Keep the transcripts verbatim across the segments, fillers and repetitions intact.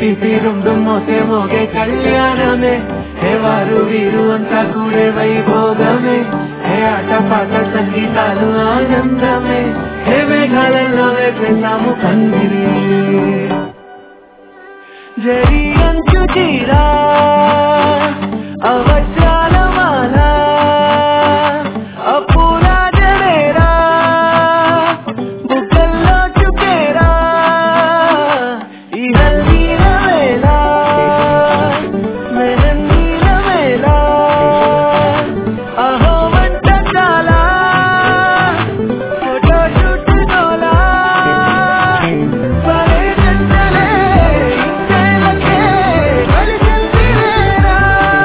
తీరుండు మోసే మోగే కళ్యాణమే హే వారు వీరు అంతా కూడే వైభోగమే హే ఆట పాట సంగీతాలు ఆనందమే హే మేఘాలలో వేసాము పందిరి జరి అంచు తీరా అవజ్రాల మాల అప్పురా జడేరా బుగ్గల్లో చుకేరా ఈ హల్దీల వేళ మెహందీల వేళ అహో వంట చాలా ఫోటో షూట్ గోలా భలే జంటలే ఇంతేలకే కలిసింది వేరా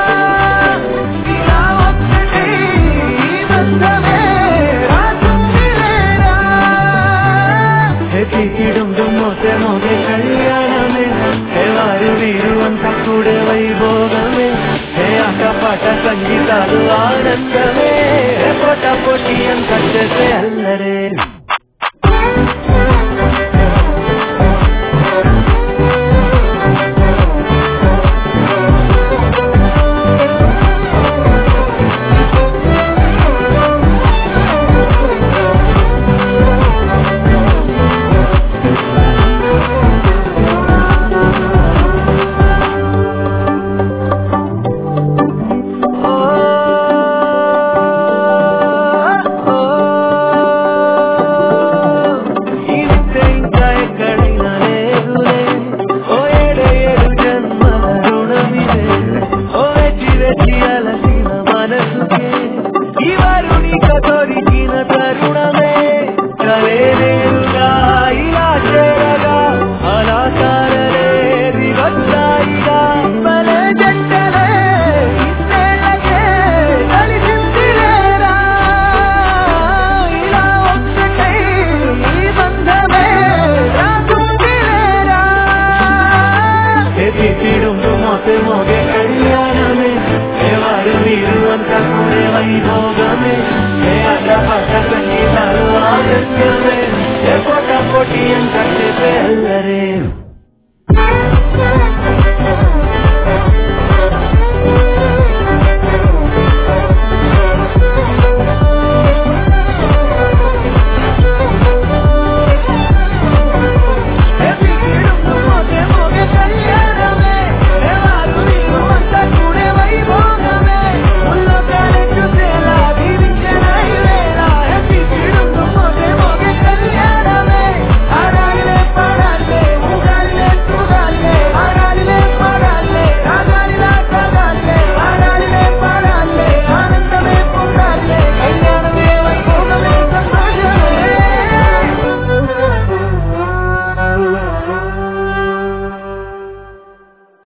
ఇలా ఒక్కటి బంధమే రాసుంది లేరా హే తీరుండు మోసే మోగే కళ్యాణమే హే వారు వీరు అంతా కూడే వైభోగమే హే ఆట పాట సంగీతాలు ఆనందమే